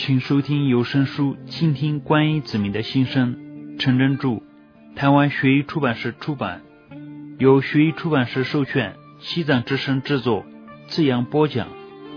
请收听有声书《倾听观音子民的心声》，陈真著，台湾学艺出版社出版，由学艺出版社授权，西藏之声制作，自阳播讲。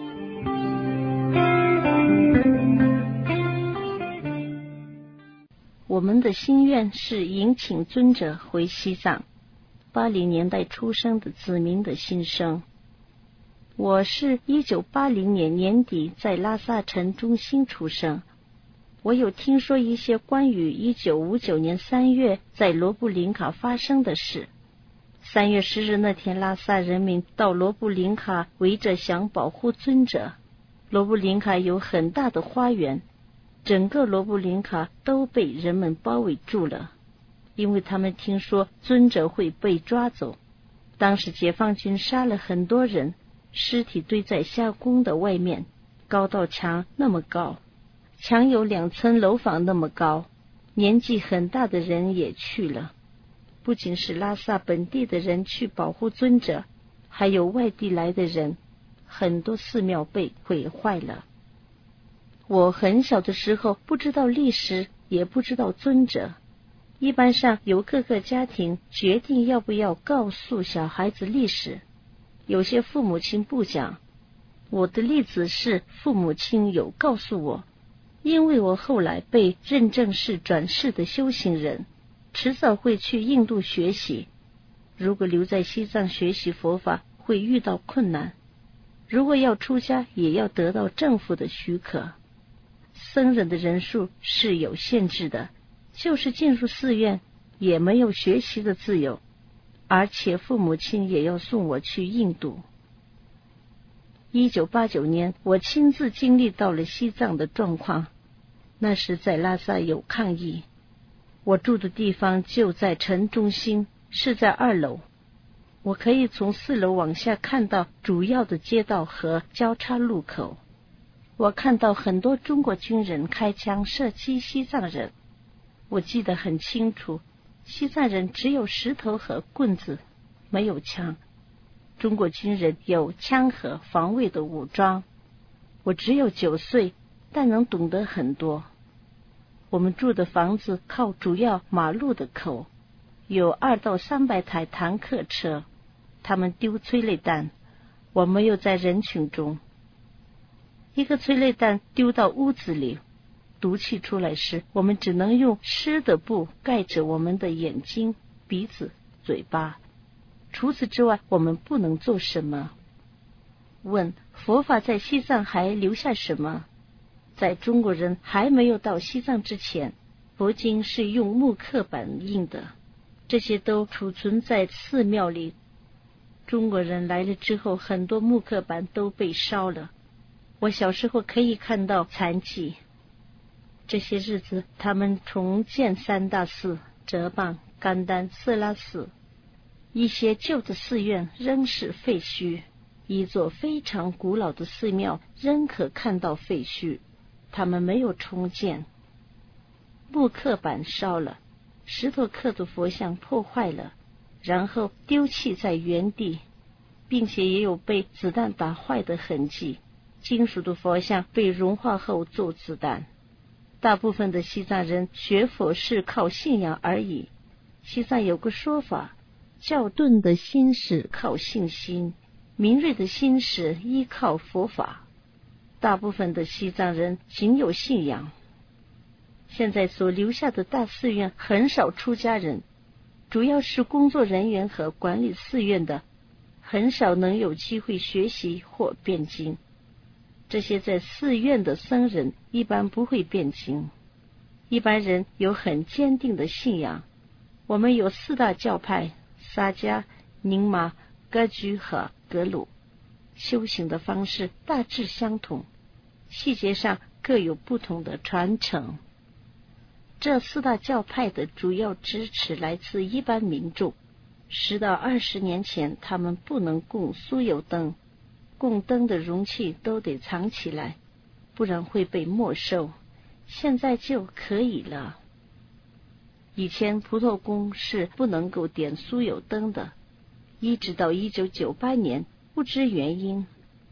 我们的心愿是迎请尊者回西藏。80年代出生的子民的心声。我是1980年年底在拉萨城中心出生。我有听说一些关于1959年3月在罗布林卡发生的事。3月10日那天，拉萨人民到罗布林卡围着想保护尊者。罗布林卡有很大的花园，整个罗布林卡都被人们包围住了，因为他们听说尊者会被抓走。当时解放军杀了很多人，尸体堆在夏宫的外面，高到墙那么高，墙有2层楼房那么高。年纪很大的人也去了，不仅是拉萨本地的人去保护尊者，还有外地来的人，很多寺庙被毁坏了。我很小的时候不知道历史，也不知道尊者。一般上由各个家庭决定要不要告诉小孩子历史，有些父母亲不讲。我的例子是父母亲有告诉我，因为我后来被认证是转世的修行人，迟早会去印度学习。如果留在西藏学习佛法会遇到困难，如果要出家也要得到政府的许可。僧人的人数是有限制的，就是进入寺院也没有学习的自由，而且父母亲也要送我去印度。1989年，我亲自经历到了西藏的状况。那时在拉萨有抗议，我住的地方就在城中心，是在2楼。我可以从4楼往下看到主要的街道和交叉路口。我看到很多中国军人开枪射击西藏人。我记得很清楚，西藏人只有石头和棍子，没有枪。中国军人有枪和防卫的武装。我只有9岁，但能懂得很多。我们住的房子靠主要马路的口，有200到300台坦克车，他们丢催泪弹，我没有在人群中。一个催泪弹丢到屋子里，毒气出来时，我们只能用湿的布盖着我们的眼睛、鼻子、嘴巴。除此之外，我们不能做什么。问：佛法在西藏还留下什么？在中国人还没有到西藏之前，佛经是用木刻板印的，这些都储存在寺庙里。中国人来了之后，很多木刻板都被烧了。我小时候可以看到残迹。这些日子，他们重建3大寺：哲蚌、甘丹、色拉寺。一些旧的寺院仍是废墟，一座非常古老的寺庙仍可看到废墟，他们没有重建。木刻板烧了，石头刻的佛像破坏了，然后丢弃在原地，并且也有被子弹打坏的痕迹。金属的佛像被融化后做子弹。大部分的西藏人学佛是靠信仰而已。西藏有个说法，较钝的心是靠信心，敏锐的心是依靠佛法。大部分的西藏人仅有信仰。现在所留下的大寺院很少出家人，主要是工作人员和管理寺院的，很少能有机会学习或辩经。这些在寺院的僧人一般不会辩经。一般人有很坚定的信仰。我们有4大教派：萨迦、宁玛、噶举和格鲁。修行的方式大致相同，细节上各有不同的传承。这4大教派的主要支持来自一般民众。10到20年前，他们不能供酥油灯，供灯的容器都得藏起来，不然会被没收。现在就可以了。以前蒲头宫是不能够点酥油灯的，一直到1998年，不知原因，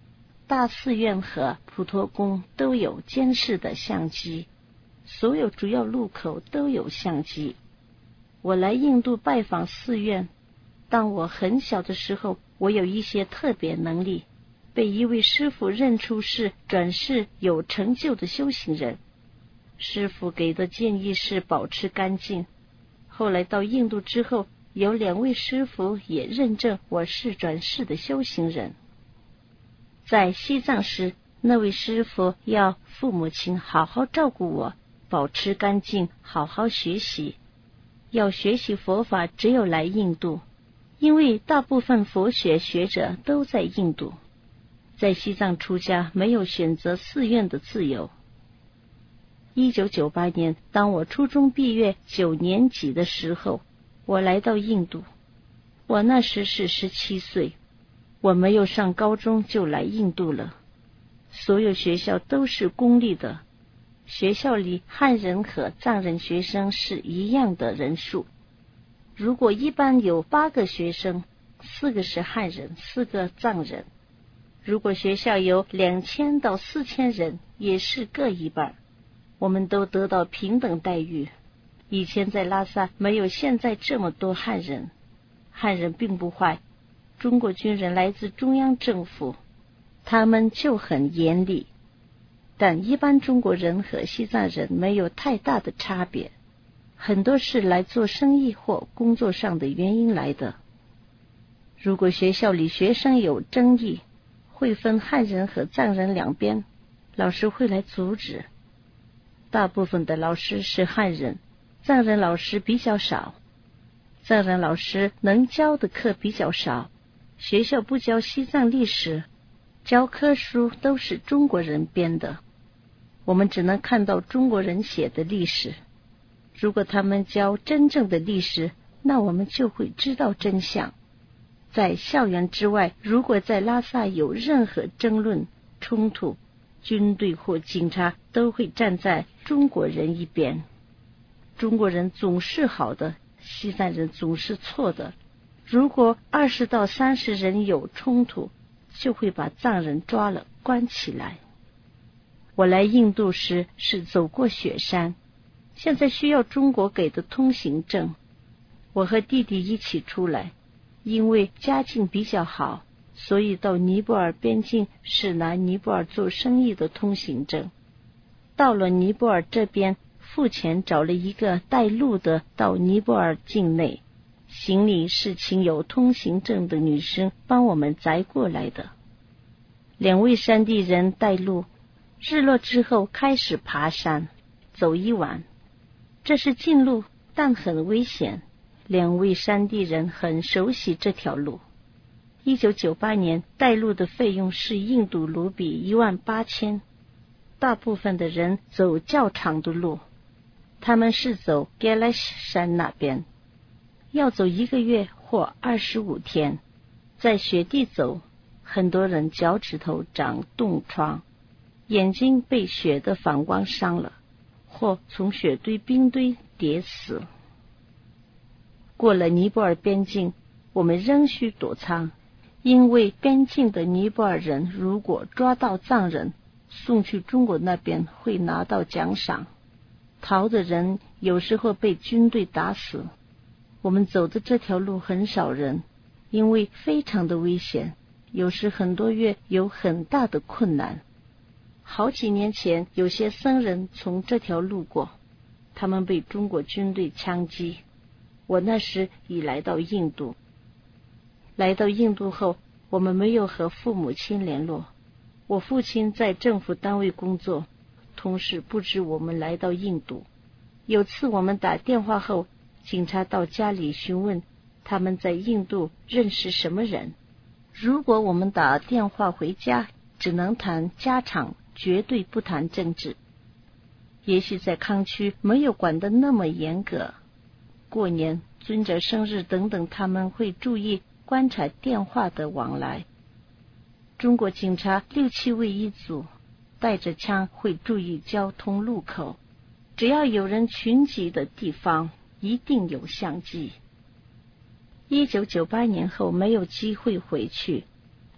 大寺院和普陀宫都有监视的相机，所有主要路口都有相机。我来印度拜访寺院，当我很小的时候，我有一些特别能力，被一位师父认出是转世有成就的修行人。师父给的建议是保持干净。后来到印度之后，有2位师父也认证我是转世的修行人。在西藏时，那位师父要父母亲好好照顾我，保持干净，好好学习。要学习佛法，只有来印度，因为大部分佛学学者都在印度。在西藏出家没有选择寺院的自由。1998年，当我初中毕业9年级的时候，我来到印度。我那时是17岁，我没有上高中就来印度了。所有学校都是公立的，学校里汉人和藏人学生是一样的人数。如果一班有8个学生，4个是汉人，4个藏人。如果学校有2000到4000人，也是各一半。我们都得到平等待遇。以前在拉萨没有现在这么多汉人，汉人并不坏，中国军人来自中央政府，他们就很严厉。但一般中国人和西藏人没有太大的差别，很多是来做生意或工作上的原因来的。如果学校里学生有争议，会分汉人和藏人2边，老师会来阻止。大部分的老师是汉人，藏人老师比较少。藏人老师能教的课比较少，学校不教西藏历史，教科书都是中国人编的，我们只能看到中国人写的历史。如果他们教真正的历史，那我们就会知道真相。在校园之外，如果在拉萨有任何争论冲突，军队或警察都会站在中国人一边。中国人总是好的，西藏人总是错的。如果20到30人有冲突，就会把藏人抓了关起来。我来印度时是走过雪山，现在需要中国给的通行证。我和弟弟一起出来，因为家境比较好，所以到尼泊尔边境是拿尼泊尔做生意的通行证。到了尼泊尔这边，付钱找了一个带路的到尼泊尔境内，行李是请有通行证的女生帮我们载过来的。2位山地人带路，日落之后开始爬山，走1晚。这是近路，但很危险。2位山地人很熟悉这条路。1998年带路的费用是印度卢比18000，大部分的人走较长的路，他们是走 Galash 山那边，要走1个月或25天，在雪地走，很多人脚趾头长冻疮，眼睛被雪的反光伤了，或从雪堆冰堆跌死。过了尼泊尔边境，我们仍需躲藏，因为边境的尼泊尔人如果抓到藏人，送去中国那边会拿到奖赏。逃的人有时候被军队打死。我们走的这条路很少人，因为非常的危险，有时很多月有很大的困难。好几年前，有些僧人从这条路过，他们被中国军队枪击。我那时已来到印度。来到印度后，我们没有和父母亲联络。我父亲在政府单位工作，同事不知我们来到印度。有次我们打电话后，警察到家里询问他们在印度认识什么人。如果我们打电话回家，只能谈家常，绝对不谈政治。也许在康区没有管得那么严格，过年、尊者生日等等，他们会注意观察电话的往来。中国警察6、7位一组，带着枪会注意交通路口，只要有人群集的地方一定有相机。1998年后没有机会回去，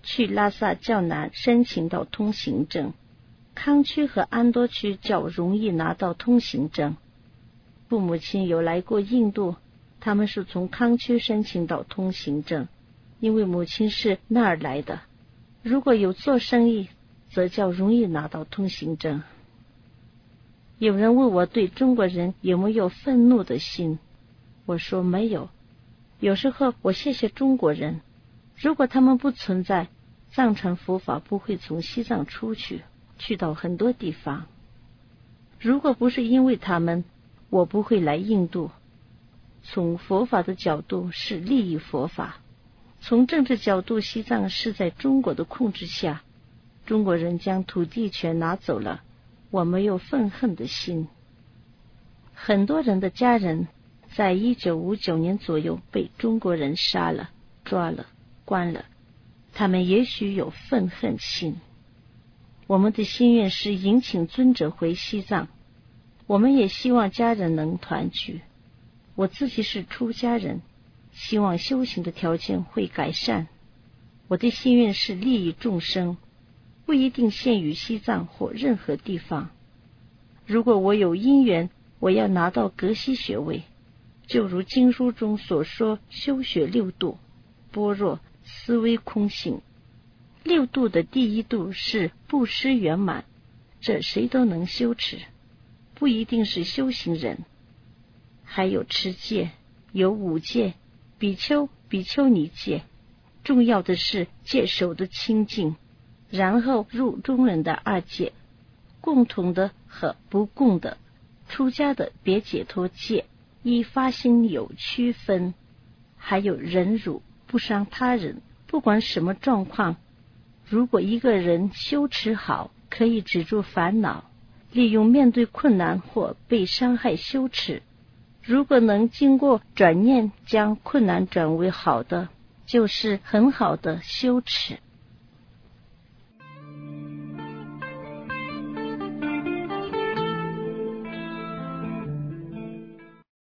去拉萨较难申请到通行证，康区和安多区较容易拿到通行证。父母亲有来过印度，他们是从康区申请到通行证，因为母亲是那儿来的。如果有做生意，则较容易拿到通行证。有人问我对中国人有没有愤怒的心，我说没有。有时候我谢谢中国人，如果他们不存在，藏传佛法不会从西藏出去，去到很多地方。如果不是因为他们，我不会来印度。从佛法的角度是利益佛法，从政治角度，西藏是在中国的控制下，中国人将土地权拿走了，我没有愤恨的心。很多人的家人在1959年左右被中国人杀了、抓了、关了，他们也许有愤恨心。我们的心愿是迎请尊者回西藏，我们也希望家人能团聚。我自己是出家人，希望修行的条件会改善。我的心愿是利益众生，不一定限于西藏或任何地方。如果我有因缘，我要拿到格西学位，就如经书中所说，修学六度：般若、思维、空性。六度的第一度是布施圆满，这谁都能修持，不一定是修行人。还有持戒，有五戒：比丘、比丘尼戒。重要的是戒守的清净，然后入中人的二戒，共同的和不共的。出家的别解脱戒，依发心有区分。还有忍辱，不伤他人，不管什么状况。如果一个人修持好，可以止住烦恼，利用面对困难或被伤害修持。如果能经过转念将困难转为好的，就是很好的修持。